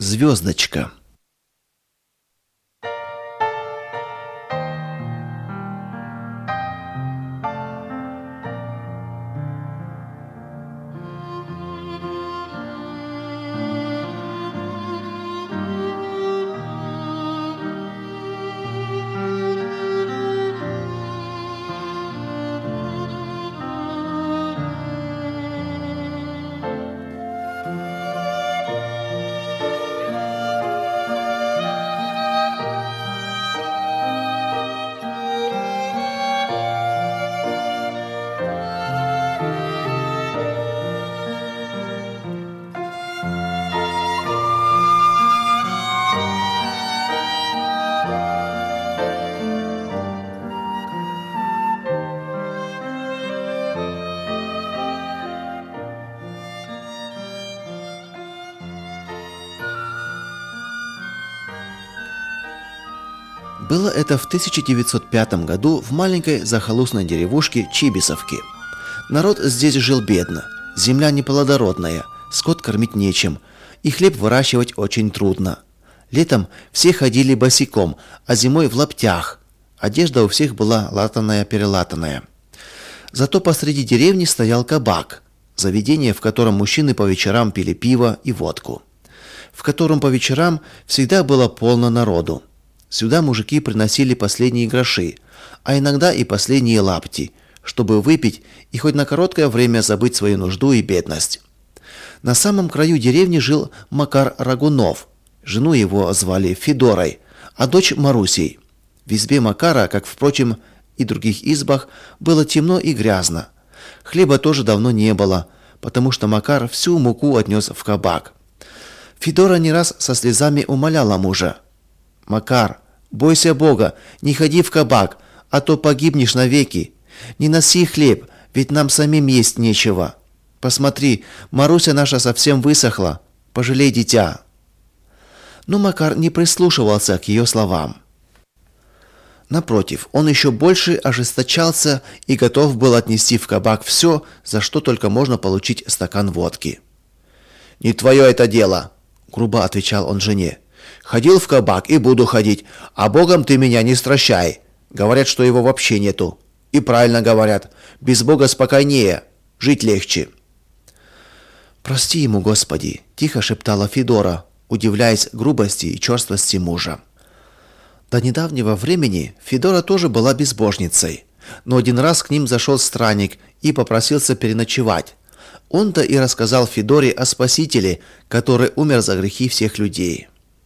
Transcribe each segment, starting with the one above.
Звездочка. Было это в 1905 году в маленькой захолустной деревушке Чибисовки. Народ здесь жил бедно, земля неплодородная, скот кормить нечем, и хлеб выращивать очень трудно. Летом все ходили босиком, а зимой в лаптях. Одежда у всех была латаная-перелатанная. Зато посреди деревни стоял кабак, заведение, в котором мужчины по вечерам пили пиво и водку, в котором по вечерам всегда было полно народу. Сюда мужики приносили последние гроши, а иногда и последние лапти, чтобы выпить и хоть на короткое время забыть свою нужду и бедность. На самом краю деревни жил Макар Рагунов. Жену его звали Федорой, а дочь Марусей. В избе Макара, как, впрочем, и других избах, было темно и грязно. Хлеба тоже давно не было, потому что Макар всю муку отнес в кабак. Федора не раз со слезами умоляла мужа: «Макар, бойся Бога, не ходи в кабак, а то погибнешь навеки. Не носи хлеб, ведь нам самим есть нечего. Посмотри, Маруся наша совсем высохла. Пожалей дитя». Но Макар не прислушивался к ее словам. Напротив, он еще больше ожесточался и готов был отнести в кабак все, за что только можно получить стакан водки. «Не твое это дело», — грубо отвечал он жене. «Ходил в кабак и буду ходить, а Богом ты меня не стращай. Говорят, что его вообще нету. И правильно говорят, без Бога спокойнее, жить легче». «Прости ему, Господи», — тихо шептала Федора, удивляясь грубости и черствости мужа. До недавнего времени Федора тоже была безбожницей, но один раз к ним зашел странник и попросился переночевать. Он-то и рассказал Федоре о Спасителе, который умер за грехи всех людей.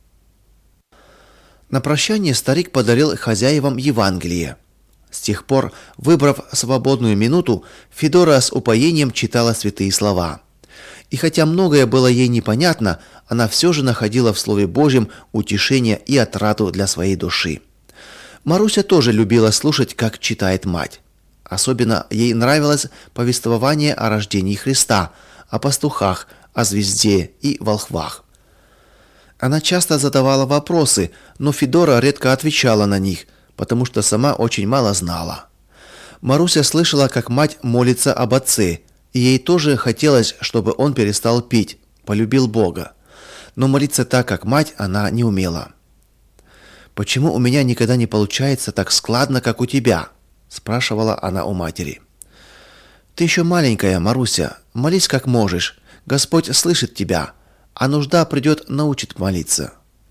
На прощание старик подарил хозяевам Евангелие. С тех пор, выбрав свободную минуту, Федора с упоением читала святые слова. И хотя многое было ей непонятно, она все же находила в Слове Божьем утешение и отраду для своей души. Маруся тоже любила слушать, как читает мать. Особенно ей нравилось повествование о рождении Христа, о пастухах, о звезде и волхвах. Она часто задавала вопросы, но Федора редко отвечала на них, потому что сама очень мало знала. Маруся слышала, как мать молится об отце, и ей тоже хотелось, чтобы он перестал пить, полюбил Бога. Но молиться так, как мать, она не умела. «Почему у меня никогда не получается так складно, как у тебя?» – спрашивала она у матери. «Ты еще маленькая, Маруся, молись как можешь, Господь слышит тебя, а нужда придет, научит молиться».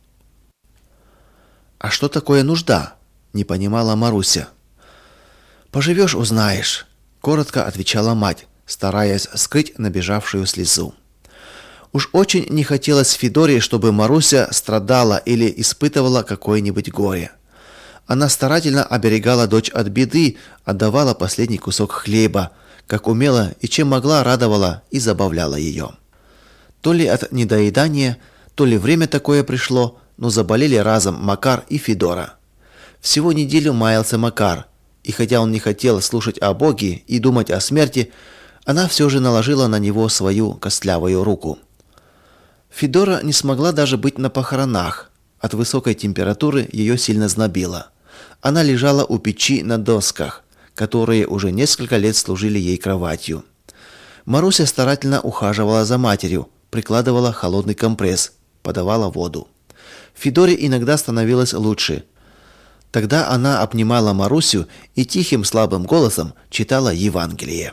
«А что такое нужда?» – не понимала Маруся. «Поживешь – узнаешь», – коротко отвечала мать, стараясь скрыть набежавшую слезу. Уж очень не хотелось Федоре, чтобы Маруся страдала или испытывала какое-нибудь горе. Она старательно оберегала дочь от беды, отдавала последний кусок хлеба, как умела и чем могла радовала и забавляла ее. То ли от недоедания, то ли время такое пришло, но заболели разом Макар и Федора. Всего неделю маялся Макар, и хотя он не хотел слушать о Боге и думать о смерти, она все же наложила на него свою костлявую руку. Федора не смогла даже быть на похоронах. От высокой температуры ее сильно знобило. Она лежала у печи на досках, которые уже несколько лет служили ей кроватью. Маруся старательно ухаживала за матерью, прикладывала холодный компресс подавала воду. Федоре иногда становилось лучше. Тогда она обнимала Марусю и тихим слабым голосом читала Евангелие.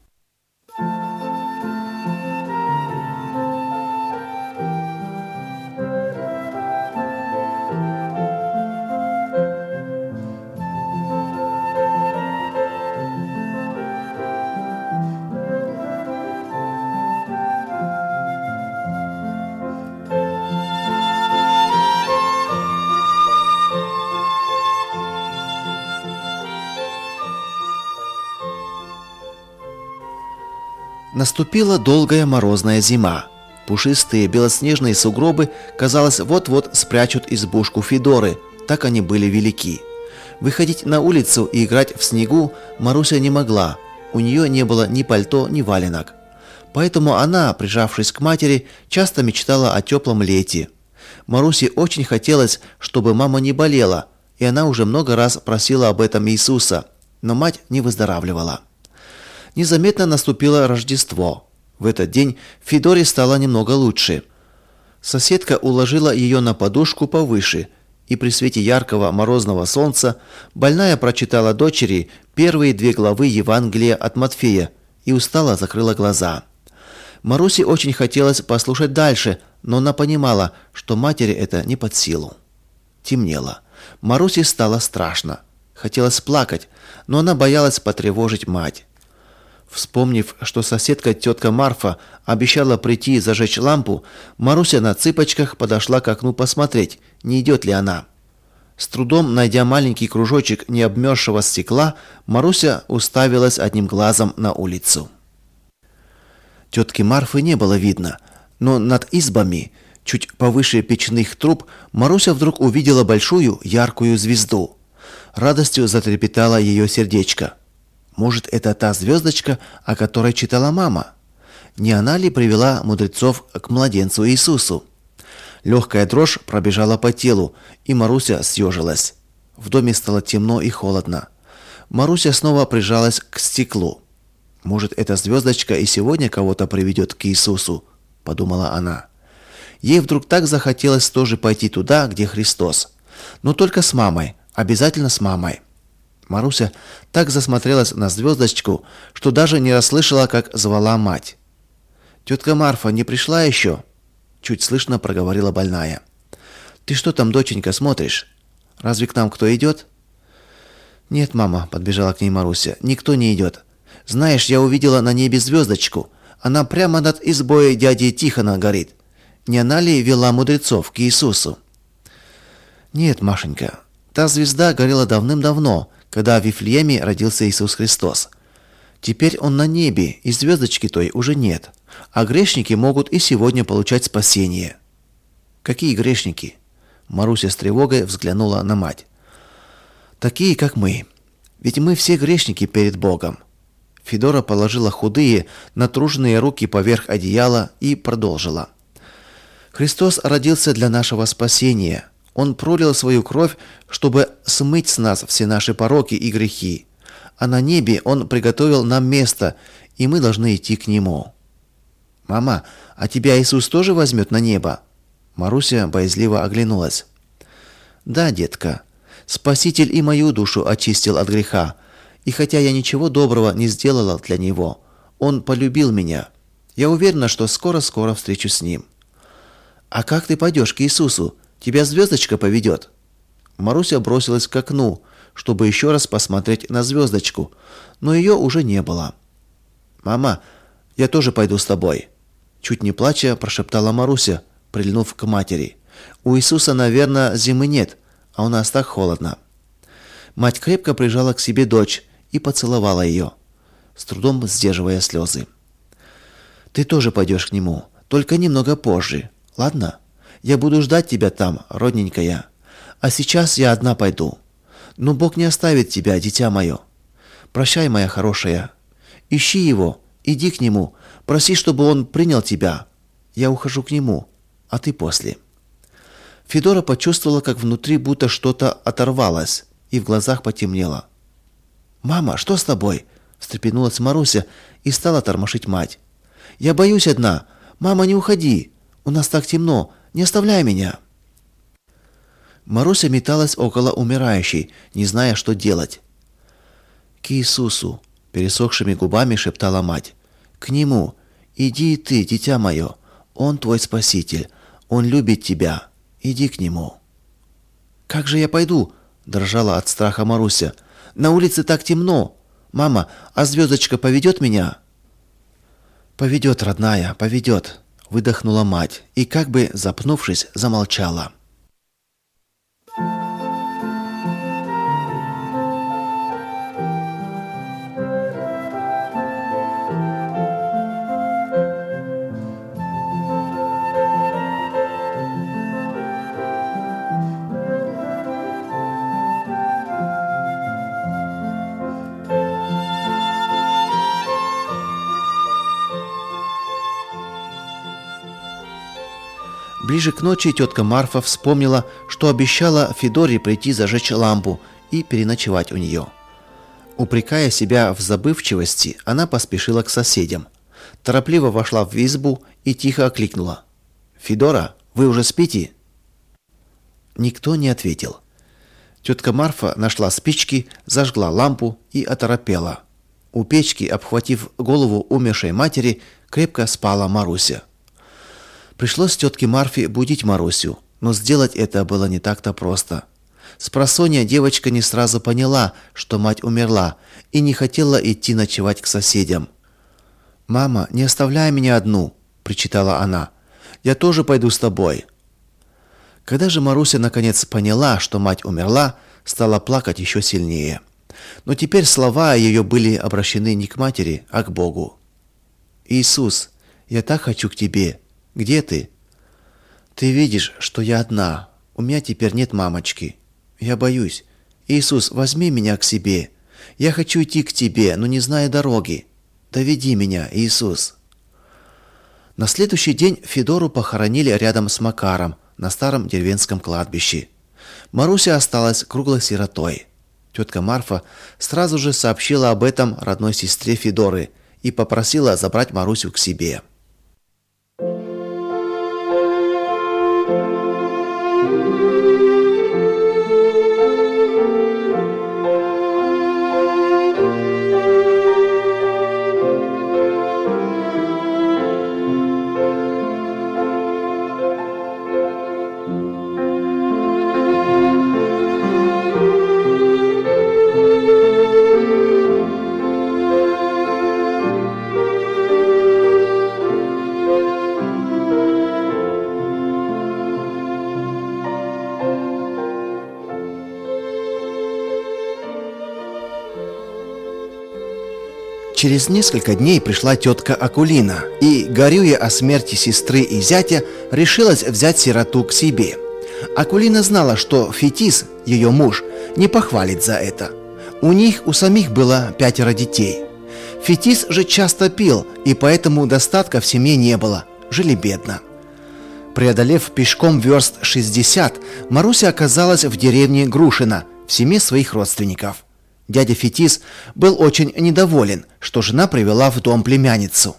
Наступила долгая морозная зима. Пушистые белоснежные сугробы, казалось, вот-вот спрячут избушку Федоры, так они были велики. Выходить на улицу и играть в снегу Маруся не могла, у нее не было ни пальто, ни валенок. Поэтому она, прижавшись к матери, часто мечтала о теплом лете. Марусе очень хотелось, чтобы мама не болела, и она уже много раз просила об этом Иисуса, но мать не выздоравливала. Незаметно наступило Рождество. В этот день Федоре стало немного лучше. Соседка уложила ее на подушку повыше, и при свете яркого морозного солнца больная прочитала дочери первые 2 главы Евангелия от Матфея и устало закрыла глаза. Марусе очень хотелось послушать дальше, но она понимала, что матери это не под силу. Темнело. Марусе стало страшно. Хотелось плакать, но она боялась потревожить мать. Вспомнив, что соседка тетка Марфа обещала прийти и зажечь лампу, Маруся на цыпочках подошла к окну посмотреть, не идет ли она. С трудом найдя маленький кружочек необмерзшего стекла, Маруся уставилась одним глазом на улицу. Тетки Марфы не было видно, но над избами, чуть повыше печных труб, Маруся вдруг увидела большую яркую звезду. Радостью затрепетало ее сердечко. Может, это та звездочка, о которой читала мама? Не она ли привела мудрецов к младенцу Иисусу? Легкая дрожь пробежала по телу, и Маруся съежилась. В доме стало темно и холодно. Маруся снова прижалась к стеклу. Может, эта звездочка и сегодня кого-то приведет к Иисусу, подумала она. Ей вдруг так захотелось тоже пойти туда, где Христос. Но только с мамой, обязательно с мамой. Маруся так засмотрелась на звездочку, что даже не расслышала, как звала мать. «Тетка Марфа не пришла еще?» Чуть слышно проговорила больная. «Ты что там, доченька, смотришь? Разве к нам кто идет?» «Нет, мама», — подбежала к ней Маруся, — «никто не идет. Знаешь, я увидела на небе звездочку. Она прямо над избой дяди Тихона горит. Не она ли вела мудрецов к Иисусу?» «Нет, Машенька, та звезда горела давным-давно, когда в Вифлееме родился Иисус Христос. Теперь он на небе, и звездочки той уже нет. А грешники могут и сегодня получать спасение». «Какие грешники?» Маруся с тревогой взглянула на мать. «Такие, как мы. Ведь мы все грешники перед Богом». Федора положила худые, натруженные руки поверх одеяла и продолжила. «Христос родился для нашего спасения. Он пролил свою кровь, чтобы смыть с нас все наши пороки и грехи. А на небе Он приготовил нам место, и мы должны идти к Нему». «Мама, а тебя Иисус тоже возьмет на небо?» Маруся боязливо оглянулась. «Да, детка, Спаситель и мою душу очистил от греха, и хотя я ничего доброго не сделала для Него, Он полюбил меня. Я уверена, что скоро-скоро встречусь с Ним». «А как ты пойдешь к Иисусу? Тебя звездочка поведет?» Маруся бросилась к окну, чтобы еще раз посмотреть на звездочку, но ее уже не было. «Мама, я тоже пойду с тобой», — чуть не плача прошептала Маруся, прильнув к матери. «У Иисуса, наверное, зимы нет, а у нас так холодно». Мать крепко прижала к себе дочь и поцеловала ее, с трудом сдерживая слезы. «Ты тоже пойдешь к Нему, только немного позже, ладно? Я буду ждать тебя там, родненькая. А сейчас я одна пойду. Но Бог не оставит тебя, дитя мое. Прощай, моя хорошая. Ищи Его, иди к Нему, проси, чтобы Он принял тебя. Я ухожу к Нему, а ты после». Федора почувствовала, как внутри будто что-то оторвалось, и в глазах потемнело. «Мама, что с тобой?» – встрепенулась Маруся и стала тормошить мать. «Я боюсь одна. Мама, не уходи. У нас так темно. Не оставляй меня!» Маруся металась около умирающей, не зная, что делать. «К Иисусу!» — пересохшими губами шептала мать. «К Нему! Иди и ты, дитя мое! Он твой Спаситель! Он любит тебя! Иди к Нему!» «Как же я пойду?» — дрожала от страха Маруся. «На улице так темно! Мама, а звездочка поведет меня?» «Поведет, родная, поведет!» — выдохнула мать и, как бы запнувшись, замолчала. Ближе к ночи тетка Марфа вспомнила, что обещала Федоре прийти зажечь лампу и переночевать у нее. Упрекая себя в забывчивости, она поспешила к соседям. Торопливо вошла в избу и тихо окликнула: «Федора, вы уже спите?» Никто не ответил. Тетка Марфа нашла спички, зажгла лампу и оторопела. У печки, обхватив голову умершей матери, крепко спала Маруся. Пришлось тетке Марфе будить Марусю, но сделать это было не так-то просто. Спросонья девочка не сразу поняла, что мать умерла, и не хотела идти ночевать к соседям. «Мама, не оставляй меня одну!» – причитала она. «Я тоже пойду с тобой!» Когда же Маруся наконец поняла, что мать умерла, стала плакать еще сильнее. Но теперь слова ее были обращены не к матери, а к Богу. «Иисус, я так хочу к Тебе! Где ты? Ты видишь, что я одна. У меня теперь нет мамочки. Я боюсь. Иисус, возьми меня к себе. Я хочу идти к Тебе, но не знаю дороги. Доведи меня, Иисус». На следующий день Федору похоронили рядом с Макаром на старом деревенском кладбище. Маруся осталась круглой сиротой. Тетка Марфа сразу же сообщила об этом родной сестре Федоры и попросила забрать Марусю к себе. Через несколько дней пришла тетка Акулина и, горюя о смерти сестры и зятя, решилась взять сироту к себе. Акулина знала, что Фетис, ее муж, не похвалит за это. У них у самих было 5 детей. Фетис же часто пил, и поэтому достатка в семье не было, жили бедно. Преодолев пешком верст 60, Маруся оказалась в деревне Грушино, в семье своих родственников. Дядя Фетис был очень недоволен, что жена привела в дом племянницу.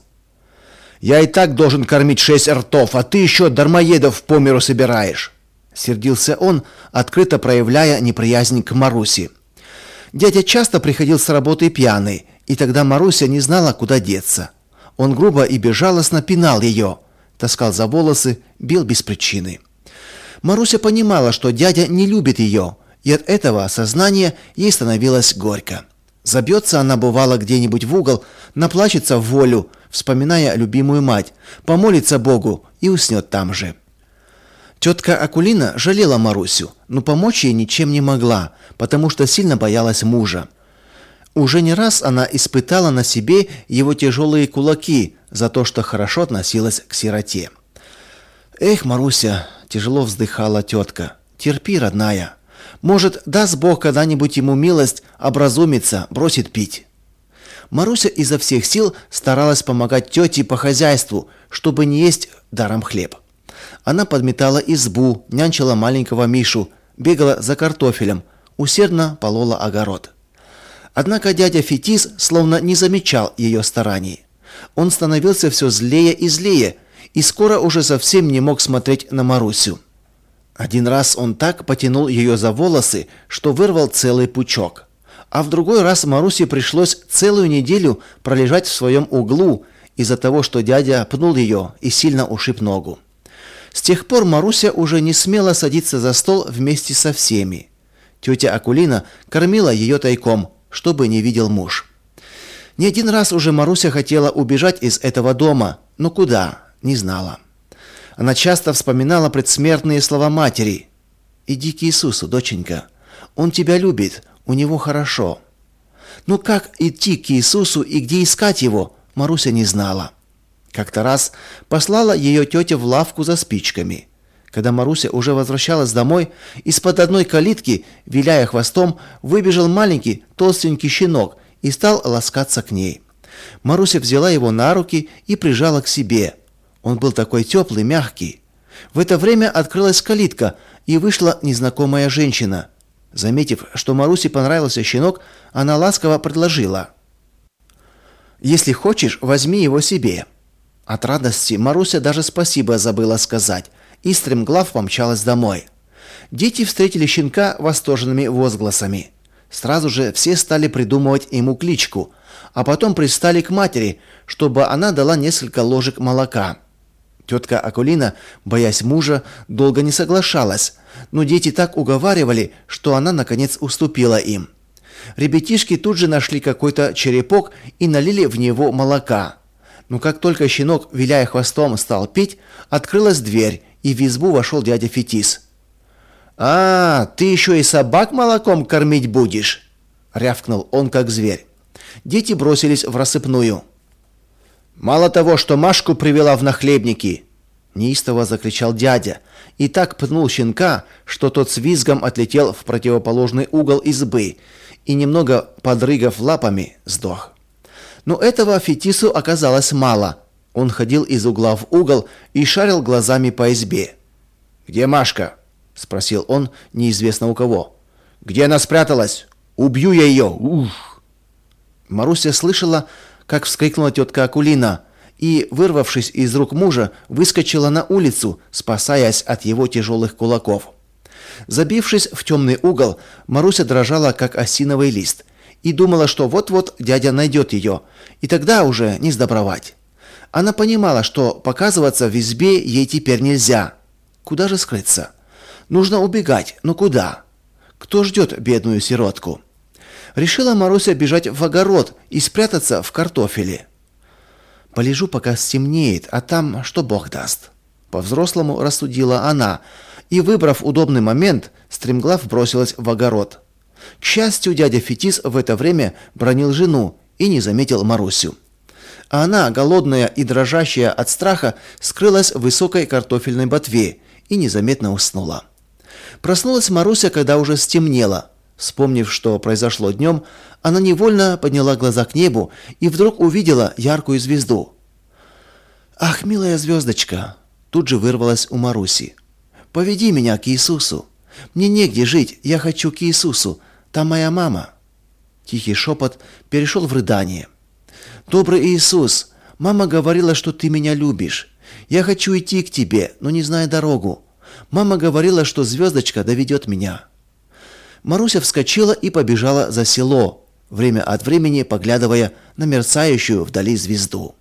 «Я и так должен кормить 6 ртов, а ты еще дармоедов по миру собираешь!» Сердился он, открыто проявляя неприязнь к Марусе. Дядя часто приходил с работы пьяный, и тогда Маруся не знала, куда деться. Он грубо и безжалостно пинал ее, таскал за волосы, бил без причины. Маруся понимала, что дядя не любит ее, и от этого осознания ей становилось горько. Забьется она, бывало, где-нибудь в угол, наплачется в волю, вспоминая любимую мать, помолится Богу и уснет там же. Тетка Акулина жалела Марусю, но помочь ей ничем не могла, потому что сильно боялась мужа. Уже не раз она испытала на себе его тяжелые кулаки за то, что хорошо относилась к сироте. «Эх, Маруся!» – тяжело вздыхала тетка. «Терпи, родная. Может, даст Бог когда-нибудь ему милость, образумится, бросит пить». Маруся изо всех сил старалась помогать тете по хозяйству, чтобы не есть даром хлеб. Она подметала избу, нянчила маленького Мишу, бегала за картофелем, усердно полола огород. Однако дядя Фетис словно не замечал ее стараний. Он становился все злее и злее и скоро уже совсем не мог смотреть на Марусю. Один раз он так потянул ее за волосы, что вырвал целый пучок. А в другой раз Марусе пришлось целую неделю пролежать в своем углу из-за того, что дядя пнул ее и сильно ушиб ногу. С тех пор Маруся уже не смела садиться за стол вместе со всеми. Тетя Акулина кормила ее тайком, чтобы не видел муж. Не один раз уже Маруся хотела убежать из этого дома, но куда, не знала. Она часто вспоминала предсмертные слова матери. «Иди к Иисусу, доченька, Он тебя любит, у Него хорошо». Ну как идти к Иисусу и где искать Его, Маруся не знала. Как-то раз послала ее тетя в лавку за спичками. Когда Маруся уже возвращалась домой, из-под одной калитки, виляя хвостом, выбежал маленький толстенький щенок и стал ласкаться к ней. Маруся взяла его на руки и прижала к себе. Он был такой теплый, мягкий. В это время открылась калитка, и вышла незнакомая женщина. Заметив, что Марусе понравился щенок, она ласково предложила: «Если хочешь, возьми его себе». От радости Маруся даже спасибо забыла сказать и стремглав помчалась домой. Дети встретили щенка восторженными возгласами. Сразу же все стали придумывать ему кличку, а потом пристали к матери, чтобы она дала несколько ложек молока. Тетка Акулина, боясь мужа, долго не соглашалась, но дети так уговаривали, что она наконец уступила им. Ребятишки тут же нашли какой-то черепок и налили в него молока. Но как только щенок, виляя хвостом, стал пить, открылась дверь, и в избу вошел дядя Фетис. «А, ты еще и собак молоком кормить будешь?» — рявкнул он, как зверь. Дети бросились в рассыпную. «Мало того, что Машку привела в нахлебники!» — неистово закричал дядя, и так пнул щенка, что тот с визгом отлетел в противоположный угол избы и, немного подрыгав лапами, сдох. Но этого Фетису оказалось мало. Он ходил из угла в угол и шарил глазами по избе. «Где Машка?» — спросил он неизвестно у кого. «Где она спряталась? Убью я ее! Ух!» Маруся слышала, как вскрикнула тетка Акулина, и, вырвавшись из рук мужа, выскочила на улицу, спасаясь от его тяжелых кулаков. Забившись в темный угол, Маруся дрожала, как осиновый лист, и думала, что вот-вот дядя найдет ее, и тогда уже не сдобровать. Она понимала, что показываться в избе ей теперь нельзя. Куда же скрыться? Нужно убегать, но куда? Кто ждет бедную сиротку? Решила Маруся бежать в огород и спрятаться в картофеле. «Полежу, пока стемнеет, а там что Бог даст». По-взрослому рассудила она и, выбрав удобный момент, стремглав бросилась в огород. К счастью, дядя Фетис в это время бранил жену и не заметил Марусю. А она, голодная и дрожащая от страха, скрылась в высокой картофельной ботве и незаметно уснула. Проснулась Маруся, когда уже стемнело. Вспомнив, что произошло днем, она невольно подняла глаза к небу и вдруг увидела яркую звезду. «Ах, милая звездочка!» Тут же вырвалась у Маруси. «Поведи меня к Иисусу! Мне негде жить, я хочу к Иисусу, там моя мама!» Тихий шепот перешел в рыдание. «Добрый Иисус, мама говорила, что ты меня любишь. Я хочу идти к тебе, но не знаю дорогу. Мама говорила, что звездочка доведет меня». Маруся вскочила и побежала за село, время от времени поглядывая на мерцающую вдали звезду.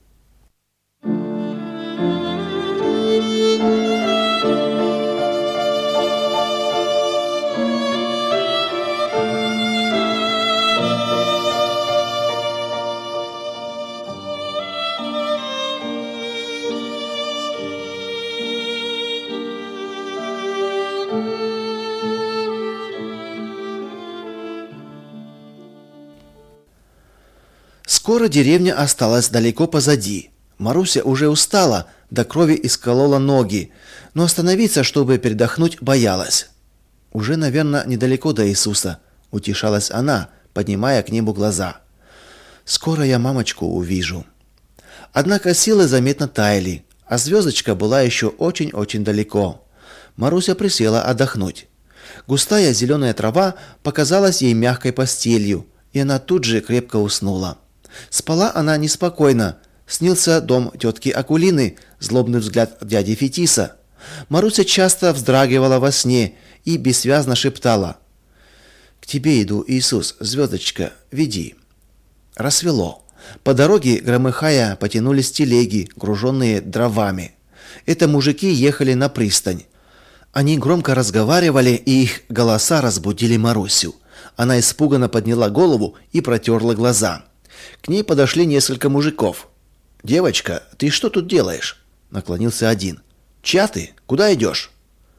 Скоро деревня осталась далеко позади. Маруся уже устала, до крови исколола ноги, но остановиться, чтобы передохнуть, боялась. «Уже, наверное, недалеко до Иисуса», — утешалась она, поднимая к небу глаза. «Скоро я мамочку увижу». Однако силы заметно таяли, а звездочка была еще очень-очень далеко. Маруся присела отдохнуть. Густая зеленая трава показалась ей мягкой постелью, и она тут же крепко уснула. Спала она неспокойно, Снился дом тетки Акулины, злобный взгляд дяди Фетиса. Маруся часто вздрагивала во сне и бессвязно шептала: «К тебе иду, Иисус, звездочка, веди». Рассвело. По дороге, громыхая, потянулись телеги, груженные дровами. Это мужики ехали на пристань. Они громко разговаривали, и их голоса разбудили Марусю. Она испуганно подняла голову и протерла глаза. К ней подошли несколько мужиков. «Девочка, ты что тут делаешь?» – наклонился один. «Чья ты? Куда идешь?»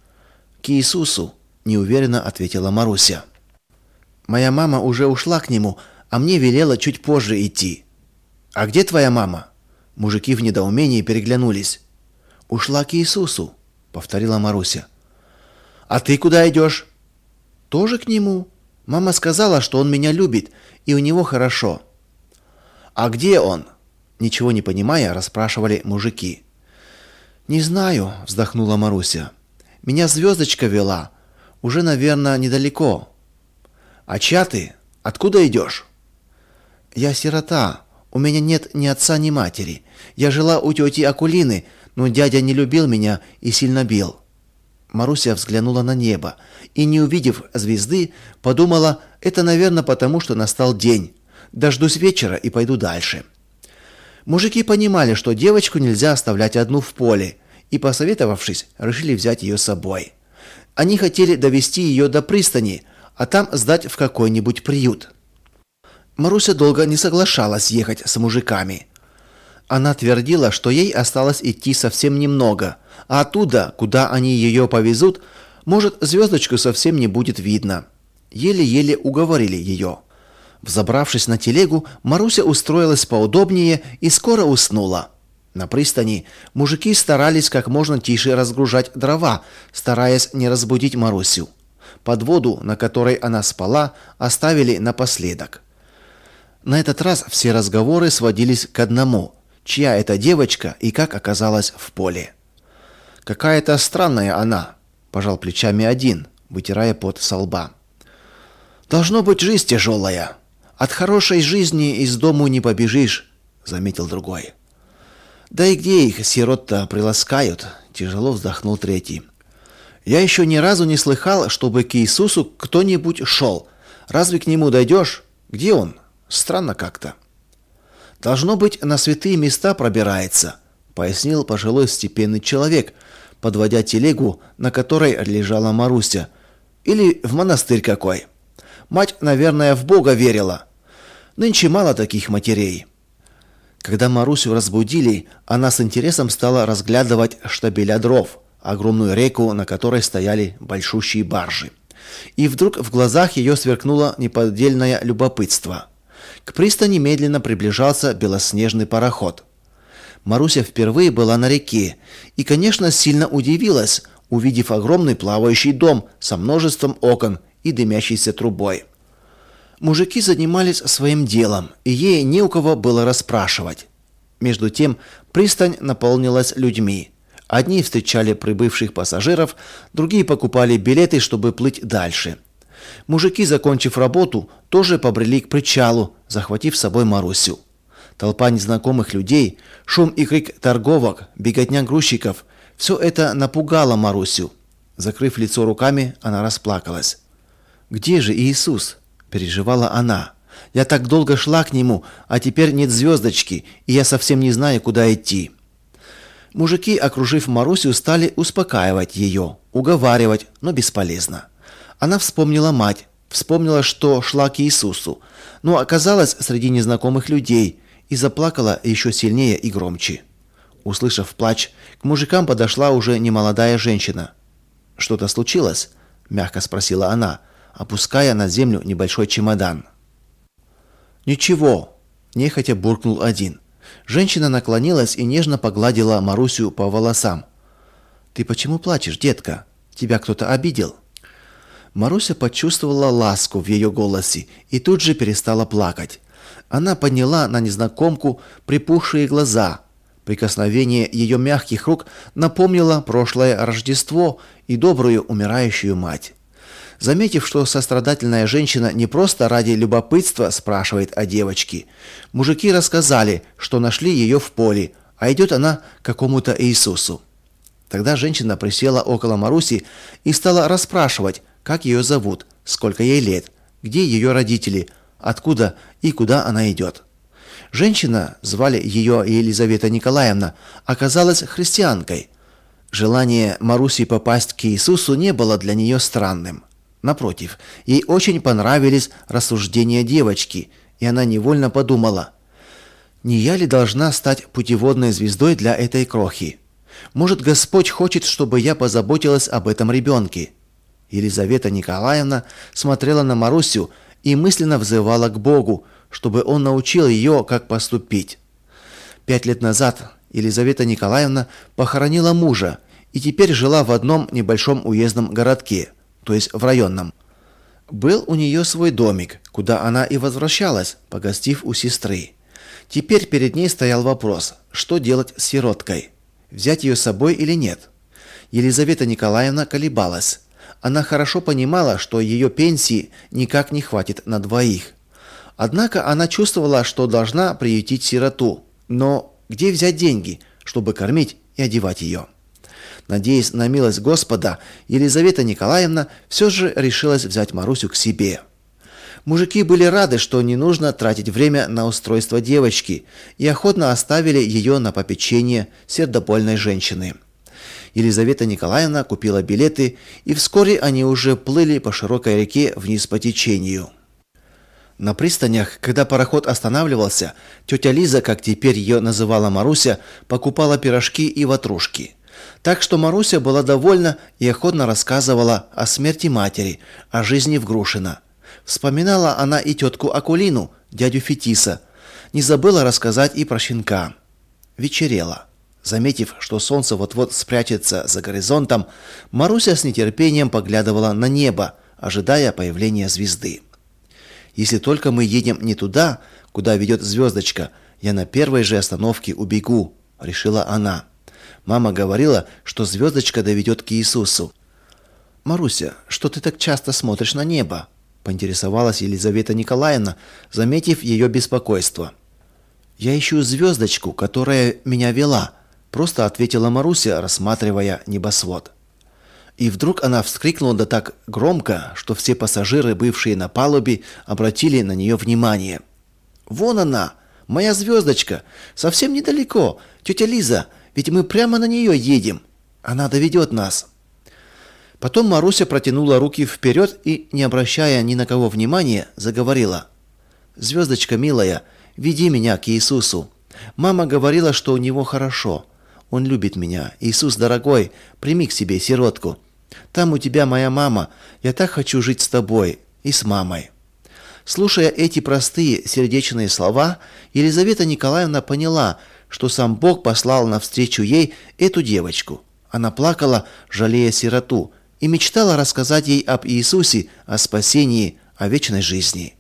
«К Иисусу», – неуверенно ответила Маруся. «Моя мама уже ушла к нему, а мне велела чуть позже идти». «А где твоя мама?» Мужики в недоумении переглянулись. «Ушла к Иисусу», — повторила Маруся. «А ты куда идешь?» «Тоже к нему. Мама сказала, что он меня любит, и у него хорошо». «А где он?» Ничего не понимая, расспрашивали мужики. «Не знаю», — вздохнула Маруся. «Меня звездочка вела. Уже, наверное, недалеко». «А чья ты? Откуда идешь?» «Я сирота. У меня нет ни отца, ни матери. Я жила у тети Акулины, но дядя не любил меня и сильно бил». Маруся взглянула на небо и, не увидев звезды, подумала: это, наверное, потому, что настал день. Дождусь вечера и пойду дальше. Мужики понимали, что девочку нельзя оставлять одну в поле, и, посоветовавшись, решили взять ее с собой. Они хотели довести ее до пристани, а там сдать в какой-нибудь приют. Маруся долго не соглашалась ехать с мужиками. Она твердила, что ей осталось идти совсем немного, а оттуда, куда они ее повезут, может, звездочку совсем не будет видно. Еле-еле уговорили ее. Взобравшись на телегу, Маруся устроилась поудобнее и скоро уснула. На пристани мужики старались как можно тише разгружать дрова, стараясь не разбудить Марусю. Подводу, на которой она спала, оставили напоследок. На этот раз все разговоры сводились к одному: чья это девочка и как оказалась в поле. «Какая-то странная она», – пожал плечами один, вытирая пот со лба. «Должно быть, жизнь тяжелая. От хорошей жизни из дому не побежишь», – заметил другой. «Да и где их, сирот-то, приласкают?» – тяжело вздохнул третий. «Я еще ни разу не слыхал, чтобы к Иисусу кто-нибудь шел. Разве к нему дойдешь? Где он? Странно как-то». «Должно быть, на святые места пробирается», — пояснил пожилой степенный человек, подводя телегу, на которой лежала Маруся. «Или в монастырь какой. Мать, наверное, в Бога верила. Нынче мало таких матерей». Когда Марусю разбудили, она с интересом стала разглядывать штабеля дров, огромную реку, на которой стояли большущие баржи. И вдруг в глазах ее сверкнуло неподдельное любопытство. К пристани медленно приближался белоснежный пароход. Маруся впервые была на реке и, конечно, сильно удивилась, увидев огромный плавающий дом со множеством окон и дымящейся трубой. Мужики занимались своим делом, и ей не у кого было расспрашивать. Между тем пристань наполнилась людьми. Одни встречали прибывших пассажиров, другие покупали билеты, чтобы плыть дальше. Мужики, закончив работу, тоже побрели к причалу, захватив с собой Марусю. Толпа незнакомых людей, шум и крик торговок, беготня грузчиков – все это напугало Марусю. Закрыв лицо руками, она расплакалась. «Где же Иисус?» – переживала она. «Я так долго шла к нему, а теперь нет звездочки, и я совсем не знаю, куда идти». Мужики, окружив Марусю, стали успокаивать ее, уговаривать, но бесполезно. Она вспомнила мать, вспомнила, что шла к Иисусу, но оказалась среди незнакомых людей и заплакала еще сильнее и громче. Услышав плач, к мужикам подошла уже немолодая женщина. «Что-то случилось?» – мягко спросила она, опуская на землю небольшой чемодан. «Ничего», – нехотя буркнул один. Женщина наклонилась и нежно погладила Марусю по волосам. «Ты почему плачешь, детка? Тебя кто-то обидел?» Маруся почувствовала ласку в ее голосе и тут же перестала плакать. Она подняла на незнакомку припухшие глаза. Прикосновение ее мягких рук напомнило прошлое Рождество и добрую умирающую мать. Заметив, что сострадательная женщина не просто ради любопытства спрашивает о девочке, мужики рассказали, что нашли ее в поле, а идет она к какому-то Иисусу. Тогда женщина присела около Маруси и стала расспрашивать, как ее зовут, сколько ей лет, где ее родители, откуда и куда она идет. Женщина, звали ее Елизавета Николаевна, оказалась христианкой. Желание Маруси попасть к Иисусу не было для нее странным. Напротив, ей очень понравились рассуждения девочки, и она невольно подумала: не я ли должна стать путеводной звездой для этой крохи? Может, Господь хочет, чтобы я позаботилась об этом ребенке? Елизавета Николаевна смотрела на Марусю и мысленно взывала к Богу, чтобы он научил ее, как поступить. 5 лет назад Елизавета Николаевна похоронила мужа и теперь жила в одном небольшом уездном городке, то есть в районном. Был у нее свой домик, куда она и возвращалась, погостив у сестры. Теперь перед ней стоял вопрос, что делать с сироткой, взять ее с собой или нет. Елизавета Николаевна колебалась. Она хорошо понимала, что ее пенсии никак не хватит на двоих. Однако она чувствовала, что должна приютить сироту. Но где взять деньги, чтобы кормить и одевать ее? Надеясь на милость Господа, Елизавета Николаевна все же решилась взять Марусю к себе. Мужики были рады, что не нужно тратить время на устройство девочки, и охотно оставили ее на попечение сердобольной женщины. Елизавета Николаевна купила билеты, и вскоре они уже плыли по широкой реке вниз по течению. На пристанях, когда пароход останавливался, тетя Лиза, как теперь ее называла Маруся, покупала пирожки и ватрушки. Так что Маруся была довольна и охотно рассказывала о смерти матери, о жизни в Грушино. Вспоминала она и тетку Акулину, дядю Фетиса. Не забыла рассказать и про щенка. Вечерело. Заметив, что солнце вот-вот спрячется за горизонтом, Маруся с нетерпением поглядывала на небо, ожидая появления звезды. «Если только мы едем не туда, куда ведет звездочка, я на первой же остановке убегу», — решила она. Мама говорила, что звездочка доведет к Иисусу. «Маруся, что ты так часто смотришь на небо?» — поинтересовалась Елизавета Николаевна, заметив ее беспокойство. «Я ищу звездочку, которая меня вела», — просто ответила Маруся, рассматривая небосвод. И вдруг она вскрикнула да так громко, что все пассажиры, бывшие на палубе, обратили на нее внимание. «Вон она, моя звездочка, совсем недалеко, тетя Лиза, ведь мы прямо на нее едем. Она доведет нас». Потом Маруся протянула руки вперед и, не обращая ни на кого внимания, заговорила. «Звездочка милая, веди меня к Иисусу. Мама говорила, что у него хорошо. Он любит меня. Иисус, дорогой, прими к себе сиротку. Там у тебя моя мама. Я так хочу жить с тобой и с мамой». Слушая эти простые сердечные слова, Елизавета Николаевна поняла, что сам Бог послал навстречу ей эту девочку. Она плакала, жалея сироту, и мечтала рассказать ей об Иисусе, о спасении, о вечной жизни.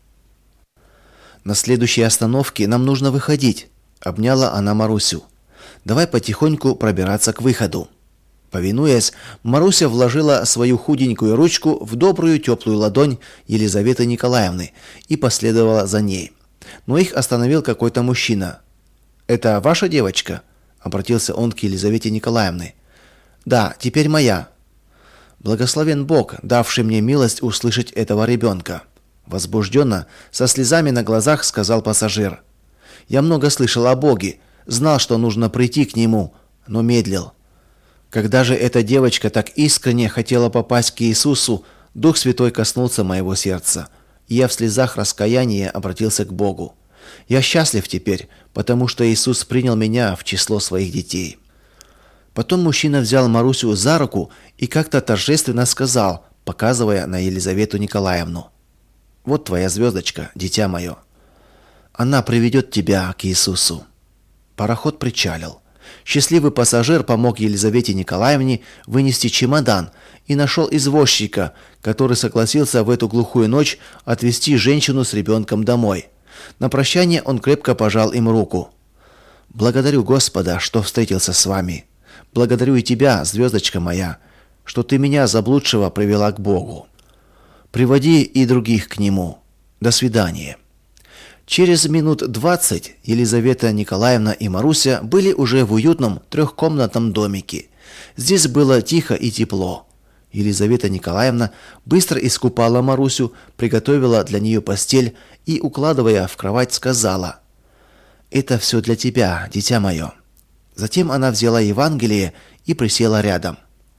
«На следующей остановке нам нужно выходить», — обняла она Марусю. «Давай потихоньку пробираться к выходу». Повинуясь, Маруся вложила свою худенькую ручку в добрую теплую ладонь Елизаветы Николаевны и последовала за ней. Но их остановил какой-то мужчина. «Это ваша девочка?» — обратился он к Елизавете Николаевне. «Да, теперь моя». «Благословен Бог, давший мне милость услышать этого ребенка», — возбужденно, со слезами на глазах сказал пассажир. «Я много слышал о Боге, знал, что нужно прийти к Нему, но медлил. Когда же эта девочка так искренне хотела попасть к Иисусу, Дух Святой коснулся моего сердца, и я в слезах раскаяния обратился к Богу. Я счастлив теперь, потому что Иисус принял меня в число своих детей». Потом мужчина взял Марусю за руку и как-то торжественно сказал, показывая на Елизавету Николаевну: «Вот твоя звездочка, дитя мое. Она приведет тебя к Иисусу». Пароход причалил. Счастливый пассажир помог Елизавете Николаевне вынести чемодан и нашел извозчика, который согласился в эту глухую ночь отвезти женщину с ребенком домой. На прощание он крепко пожал им руку. «Благодарю Господа, что встретился с вами. Благодарю и тебя, звездочка моя, что ты меня, заблудшего, привела к Богу». Приводи и других к нему. До свидания». Через минут 20 Елизавета Николаевна и Маруся были уже в уютном трехкомнатном домике. Здесь было тихо и тепло. Елизавета Николаевна быстро искупала Марусю, приготовила для нее постель и, укладывая в кровать, сказала: «Это все для тебя, дитя мое». Затем она взяла Евангелие и присела рядом.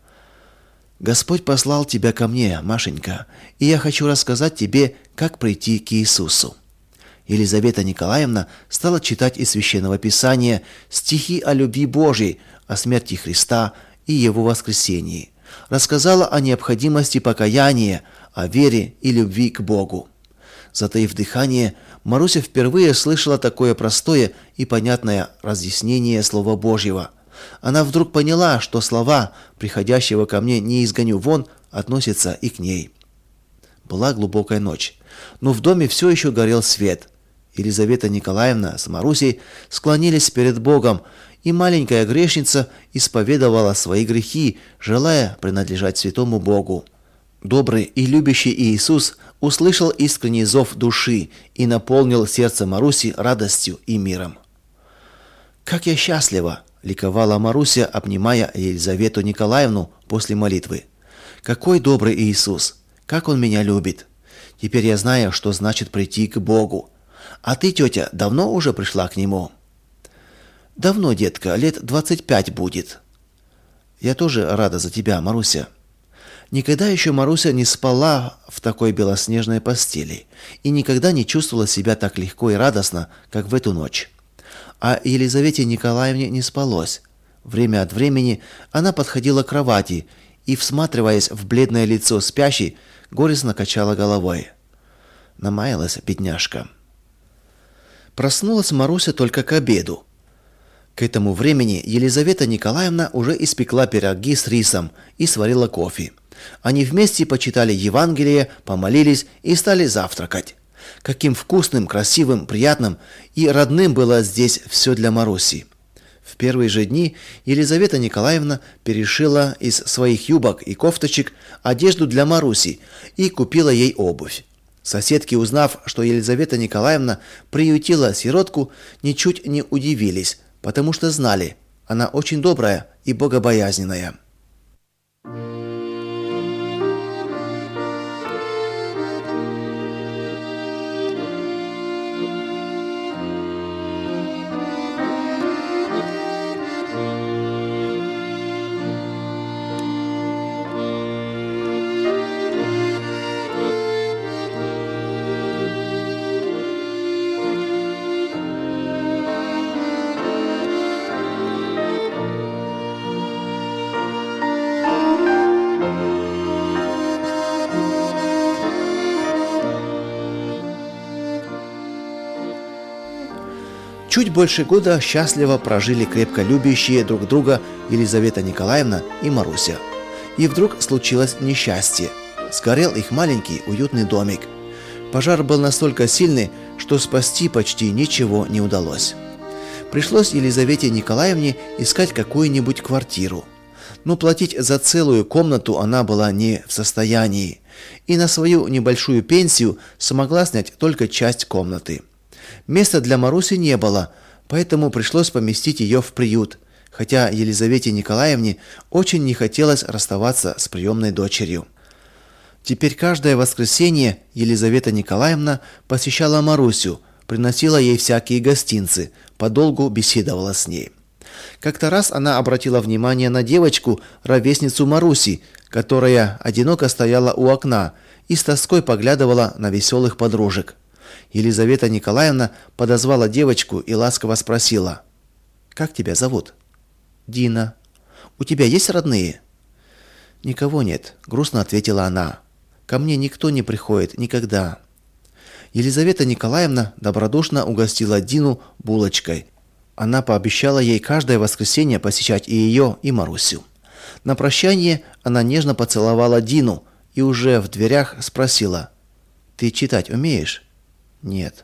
«Господь послал тебя ко мне, Машенька, и я хочу рассказать тебе, как прийти к Иисусу». Елизавета Николаевна стала читать из Священного Писания стихи о любви Божьей, о смерти Христа и Его воскресении. Рассказала о необходимости покаяния, о вере и любви к Богу. Затаив дыхание, Маруся впервые слышала такое простое и понятное разъяснение Слова Божьего. Она вдруг поняла, что слова «приходящего ко мне не изгоню вон» относятся и к ней. Была глубокая ночь, но в доме все еще горел свет. Елизавета Николаевна с Марусей склонились перед Богом, и маленькая грешница исповедовала свои грехи, желая принадлежать святому Богу. Добрый и любящий Иисус услышал искренний зов души и наполнил сердце Маруси радостью и миром. «Как я счастлива!» – ликовала Маруся, обнимая Елизавету Николаевну после молитвы. «Какой добрый Иисус! Как Он меня любит! Теперь я знаю, что значит прийти к Богу. А ты, тетя, давно уже пришла к Нему?» «Давно, детка, лет 25 будет». «Я тоже рада за тебя, Маруся». Никогда еще Маруся не спала в такой белоснежной постели и никогда не чувствовала себя так легко и радостно, как в эту ночь. А Елизавете Николаевне не спалось. Время от времени она подходила к кровати и, всматриваясь в бледное лицо спящей, горестно качала головой. Намаялась бедняжка. Проснулась Маруся только к обеду. К этому времени Елизавета Николаевна уже испекла пироги с рисом и сварила кофе. Они вместе почитали Евангелие, помолились и стали завтракать. Каким вкусным, красивым, приятным и родным было здесь все для Маруси. В первые же дни Елизавета Николаевна перешила из своих юбок и кофточек одежду для Маруси и купила ей обувь. Соседки, узнав, что Елизавета Николаевна приютила сиротку, ничуть не удивились, потому что знали, она очень добрая и богобоязненная. Чуть больше года счастливо прожили крепко любящие друг друга Елизавета Николаевна и Маруся. И вдруг случилось несчастье. Сгорел их маленький уютный домик. Пожар был настолько сильный, что спасти почти ничего не удалось. Пришлось Елизавете Николаевне искать какую-нибудь квартиру. Но платить за целую комнату она была не в состоянии. И на свою небольшую пенсию смогла снять только часть комнаты. Места для Маруси не было, поэтому пришлось поместить ее в приют, хотя Елизавете Николаевне очень не хотелось расставаться с приемной дочерью. Теперь каждое воскресенье Елизавета Николаевна посещала Марусю, приносила ей всякие гостинцы, подолгу беседовала с ней. Как-то раз она обратила внимание на девочку, ровесницу Маруси, которая одиноко стояла у окна и с тоской поглядывала на веселых подружек. Елизавета Николаевна подозвала девочку и ласково спросила: «Как тебя зовут?» «Дина». «У тебя есть родные?» «Никого нет», — грустно ответила она. «Ко мне никто не приходит никогда». Елизавета Николаевна добродушно угостила Дину булочкой. Она пообещала ей каждое воскресенье посещать и ее, и Марусю. На прощание она нежно поцеловала Дину и уже в дверях спросила: «Ты читать умеешь?» «Нет».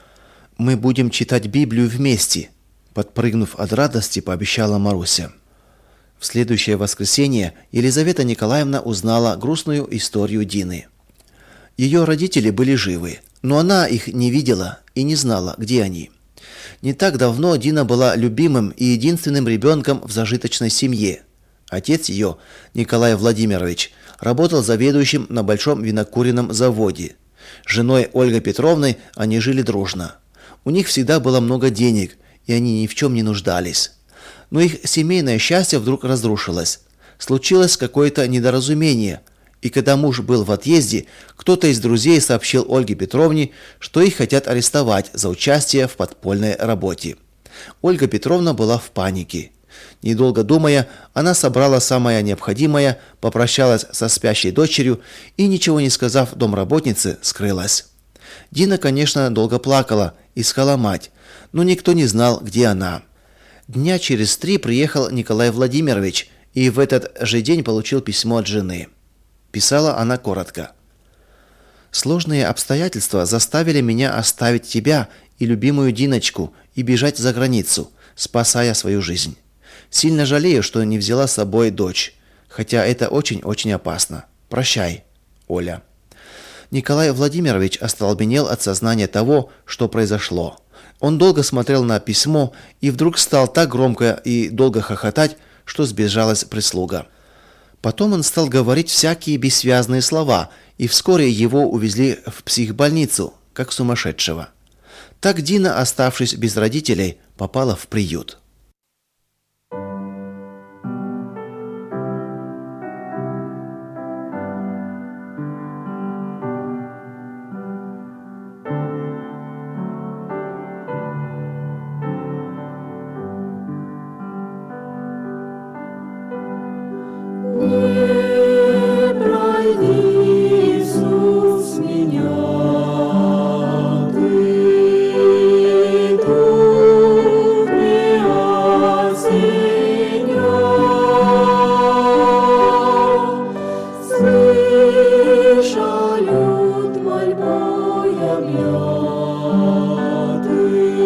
«Мы будем читать Библию вместе», — подпрыгнув от радости, пообещала Маруся. В следующее воскресенье Елизавета Николаевна узнала грустную историю Дины. Ее родители были живы, но она их не видела и не знала, где они. Не так давно Дина была любимым и единственным ребенком в зажиточной семье. Отец ее, Николай Владимирович, работал заведующим на большом винокуренном заводе. С женой Ольгой Петровной они жили дружно. У них всегда было много денег, и они ни в чем не нуждались. Но их семейное счастье вдруг разрушилось. Случилось какое-то недоразумение, и когда муж был в отъезде, кто-то из друзей сообщил Ольге Петровне, что их хотят арестовать за участие в подпольной работе. Ольга Петровна была в панике. Недолго думая, она собрала самое необходимое, попрощалась со спящей дочерью и, ничего не сказав домработнице, скрылась. Дина, конечно, долго плакала, искала мать, но никто не знал, где она. Дня через 3 приехал Николай Владимирович и в этот же день получил письмо от жены. Писала она коротко. «Сложные обстоятельства заставили меня оставить тебя и любимую Диночку и бежать за границу, спасая свою жизнь. Сильно жалею, что не взяла с собой дочь, хотя это очень-очень опасно. Прощай, Оля». Николай Владимирович остолбенел от сознания того, что произошло. Он долго смотрел на письмо и вдруг стал так громко и долго хохотать, что сбежалась прислуга. Потом он стал говорить всякие бессвязные слова, и вскоре его увезли в психбольницу, как сумасшедшего. Так Дина, оставшись без родителей, попала в приют. Не пройди, Иисус, меня, Ты тут не осеняй. Слыша люд мольбой объят, Ты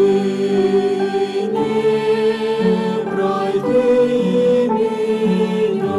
не пройди меня.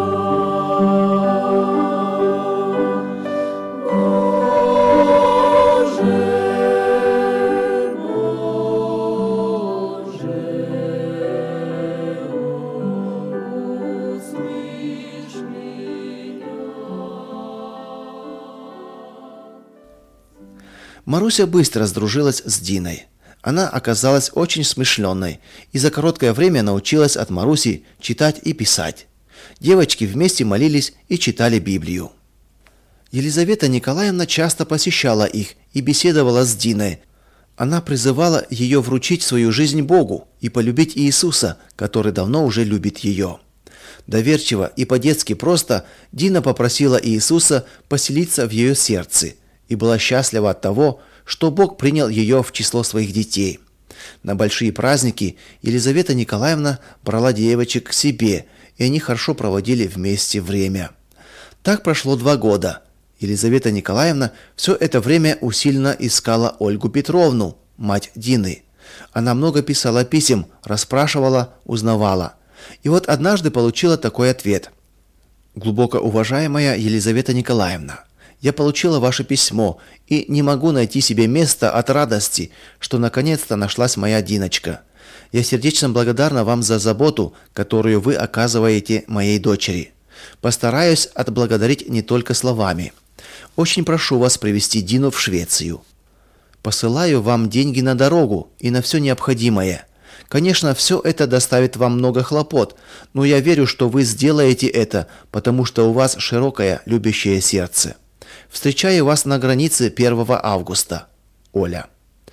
Маруся быстро сдружилась с Диной. Она оказалась очень смышленной и за короткое время научилась от Маруси читать и писать. Девочки вместе молились и читали Библию. Елизавета Николаевна часто посещала их и беседовала с Диной. Она призывала ее вручить свою жизнь Богу и полюбить Иисуса, который давно уже любит ее. Доверчиво и по-детски просто Дина попросила Иисуса поселиться в ее сердце и была счастлива от того, что Бог принял ее в число своих детей. На большие праздники Елизавета Николаевна брала девочек к себе, и они хорошо проводили вместе время. Так прошло 2 года. Елизавета Николаевна все это время усиленно искала Ольгу Петровну, мать Дины. Она много писала писем, расспрашивала, узнавала. И вот однажды получила такой ответ. «Глубоко уважаемая Елизавета Николаевна, я получила ваше письмо и не могу найти себе места от радости, что наконец-то нашлась моя Диночка. Я сердечно благодарна вам за заботу, которую вы оказываете моей дочери. Постараюсь отблагодарить не только словами. Очень прошу вас привезти Дину в Швецию. Посылаю вам деньги на дорогу и на все необходимое. Конечно, все это доставит вам много хлопот, но я верю, что вы сделаете это, потому что у вас широкое любящее сердце. Встречаю вас на границе 1 августа. Оля».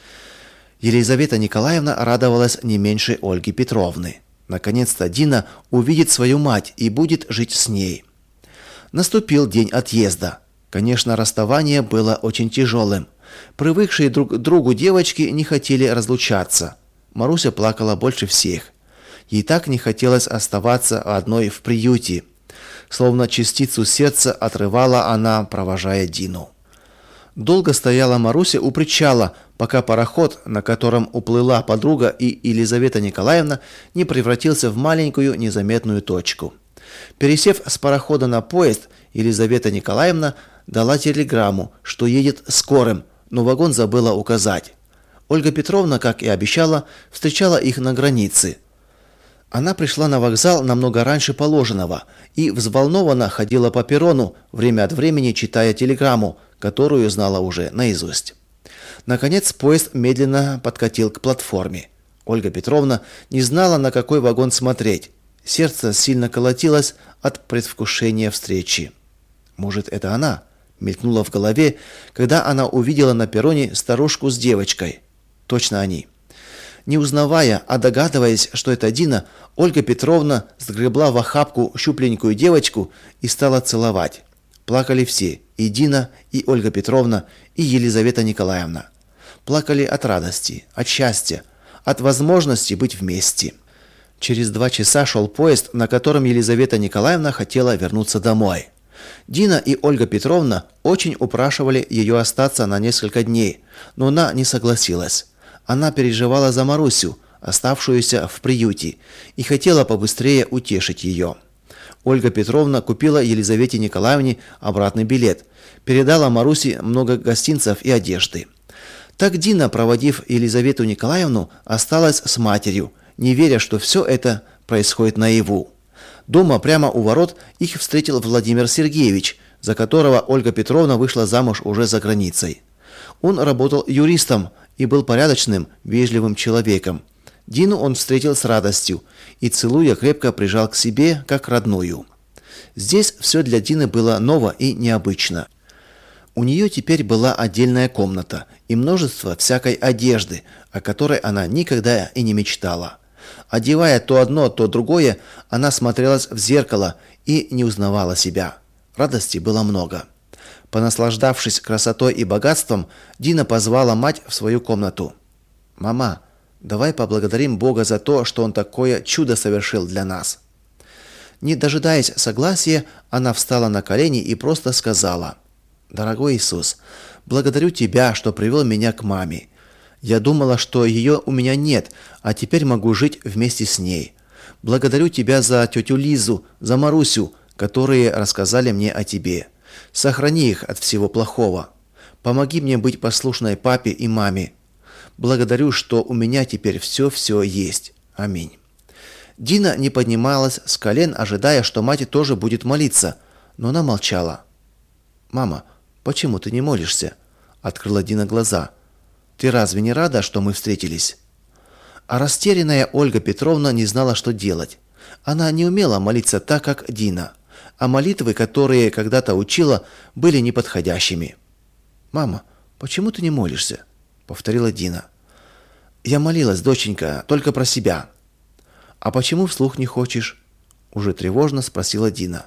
Елизавета Николаевна радовалась не меньше Ольги Петровны. Наконец-то Дина увидит свою мать и будет жить с ней. Наступил день отъезда. Конечно, расставание было очень тяжелым. Привыкшие друг к другу девочки не хотели разлучаться. Маруся плакала больше всех. Ей так не хотелось оставаться одной в приюте. Словно частицу сердца отрывала она, провожая Дину. Долго стояла Маруся у причала, пока пароход, на котором уплыла подруга и Елизавета Николаевна, не превратился в маленькую незаметную точку. Пересев с парохода на поезд, Елизавета Николаевна дала телеграмму, что едет скорым, но вагон забыла указать. Ольга Петровна, как и обещала, встречала их на границе. Она пришла на вокзал намного раньше положенного и взволнованно ходила по перрону, время от времени читая телеграмму, которую знала уже наизусть. Наконец поезд медленно подкатил к платформе. Ольга Петровна не знала, на какой вагон смотреть. Сердце сильно колотилось от предвкушения встречи. Может, это она? Мелькнуло в голове, когда она увидела на перроне старушку с девочкой. Точно они. Не узнавая, а догадываясь, что это Дина, Ольга Петровна сгребла в охапку щупленькую девочку и стала целовать. Плакали все: и Дина, и Ольга Петровна, и Елизавета Николаевна. Плакали от радости, от счастья, от возможности быть вместе. Через 2 часа шел поезд, на котором Елизавета Николаевна хотела вернуться домой. Дина и Ольга Петровна очень упрашивали ее остаться на несколько дней, но она не согласилась. Она переживала за Марусю, оставшуюся в приюте, и хотела побыстрее утешить ее. Ольга Петровна купила Елизавете Николаевне обратный билет, передала Марусе много гостинцев и одежды. Так Дина, проводив Елизавету Николаевну, осталась с матерью, не веря, что все это происходит наяву. Дома прямо у ворот их встретил Владимир Сергеевич, за которого Ольга Петровна вышла замуж уже за границей. Он работал юристом и был порядочным, вежливым человеком. Дину он встретил с радостью и, целуя, крепко прижал к себе, как родную. Здесь все для Дины было ново и необычно. У нее теперь была отдельная комната и множество всякой одежды, о которой она никогда и не мечтала. Одевая то одно, то другое, она смотрелась в зеркало и не узнавала себя. Радости было много. Понаслаждавшись красотой и богатством, Дина позвала мать в свою комнату. «Мама, давай поблагодарим Бога за то, что Он такое чудо совершил для нас». Не дожидаясь согласия, она встала на колени и просто сказала: «Дорогой Иисус, благодарю Тебя, что привел меня к маме. Я думала, что ее у меня нет, а теперь могу жить вместе с ней. Благодарю Тебя за тетю Лизу, за Марусю, которые рассказали мне о Тебе. Сохрани их от всего плохого. Помоги мне быть послушной папе и маме. Благодарю, что у меня теперь все есть. Аминь». Дина не поднималась с колен, ожидая, что мать тоже будет молиться, но она молчала. «Мама, почему ты не молишься?» — открыла Дина глаза. «Ты разве не рада, что мы встретились?» А растерянная Ольга Петровна не знала, что делать. Она не умела молиться так, как Дина, а молитвы, которые когда-то учила, были неподходящими. «Мама, почему ты не молишься?» — повторила Дина. «Я молилась, доченька, только про себя». «А почему вслух не хочешь?» — уже тревожно спросила Дина.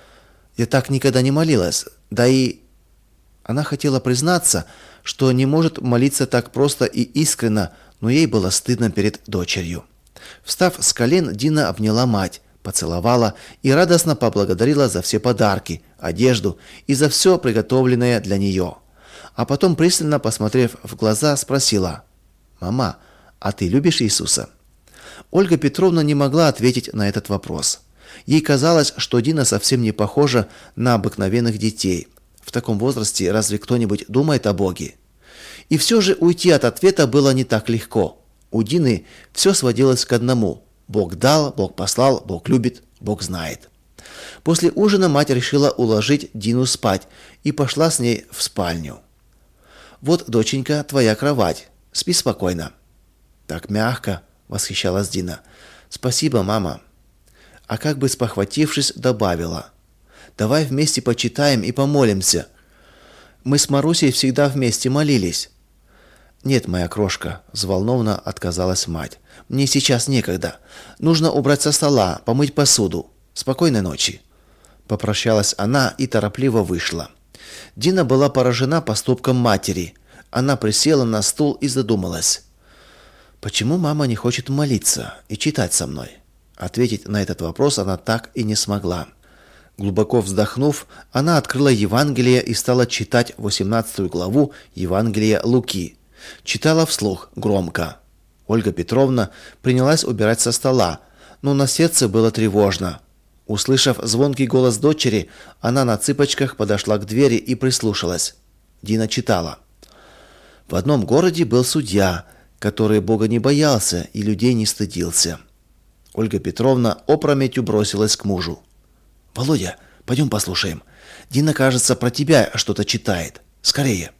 «Я так никогда не молилась, да и...» Она хотела признаться, что не может молиться так просто и искренно, но ей было стыдно перед дочерью. Встав с колен, Дина обняла мать, поцеловала и радостно поблагодарила за все подарки, одежду и за все приготовленное для нее. А потом, пристально посмотрев в глаза, спросила: «Мама, а ты любишь Иисуса?» Ольга Петровна не могла ответить на этот вопрос. Ей казалось, что Дина совсем не похожа на обыкновенных детей. В таком возрасте разве кто-нибудь думает о Боге? И все же уйти от ответа было не так легко. У Дины все сводилось к одному: Бог дал, Бог послал, Бог любит, Бог знает. После ужина мать решила уложить Дину спать и пошла с ней в спальню. «Вот, доченька, твоя кровать. Спи спокойно». «Так мягко», — восхищалась Дина. «Спасибо, мама». А как бы спохватившись, добавила: «Давай вместе почитаем и помолимся. Мы с Марусей всегда вместе молились». «Нет, моя крошка», — взволнованно отказалась мать. «Мне сейчас некогда. Нужно убрать со стола, помыть посуду. Спокойной ночи». Попрощалась она и торопливо вышла. Дина была поражена поступком матери. Она присела на стул и задумалась. «Почему мама не хочет молиться и читать со мной?» Ответить на этот вопрос она так и не смогла. Глубоко вздохнув, она открыла Евангелие и стала читать 18 главу Евангелия Луки. Читала вслух, громко. Ольга Петровна принялась убирать со стола, но на сердце было тревожно. Услышав звонкий голос дочери, она на цыпочках подошла к двери и прислушалась. Дина читала. В одном городе был судья, который Бога не боялся и людей не стыдился. Ольга Петровна опрометью бросилась к мужу. «Володя, пойдем послушаем. Дина, кажется, про тебя что-то читает. Скорее!»